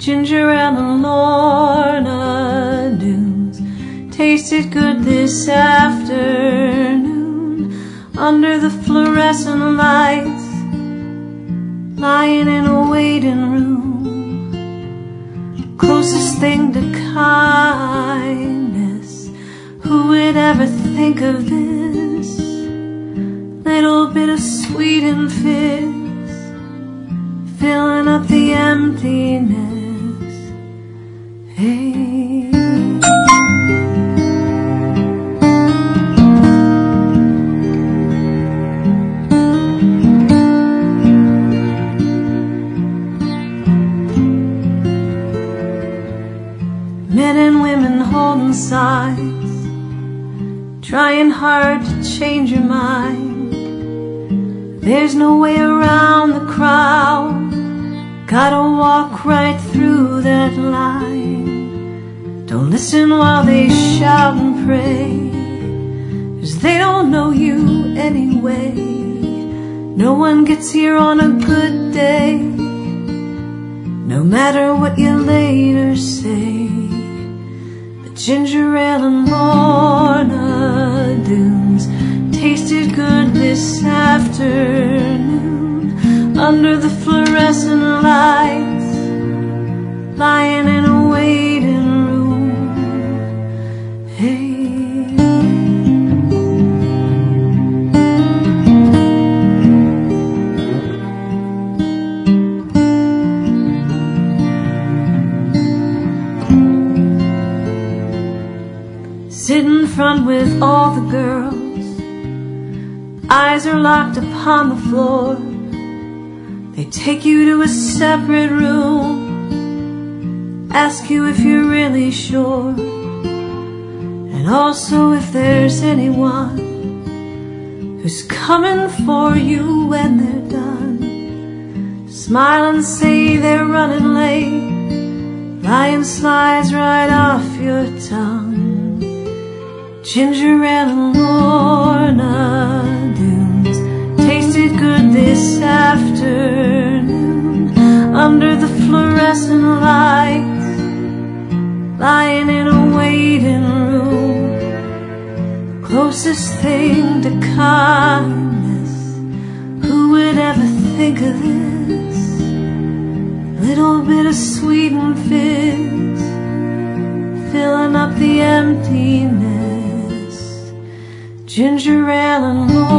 Ginger ale and Lorna Doones tasted good this afternoon under the fluorescent lights, lying in a waiting room. Closest thing to kindness, who would ever think of this? Little bit of sweet and fizz, filling up the emptiness. Hey, men and women holding signs, trying hard to change your mind. There's no way around the crowd, gotta walk right through that line. Don't listen while they shout and pray, 'cause they don't know you anyway. No one gets here on a good day, no matter what you later say. But ginger ale and Lorna Doones tasted good this afternoon under the fluorescent lights, lying in a waiting room. Hey, sit in front with all the girls, eyes are locked upon the floor. They take you to a separate room, ask you if you're really sure, and also if there's anyone who's coming for you when they're done. Smile and say they're running late, lying slides right off your tongue. Ginger ale and Lorna Doones tasted good this afternoon under the fluorescent lights, lying in a waiting room. Closest thing to kindness, who would ever think of this? Little bit of sweet and fizz, filling up the emptiness. Ginger ale and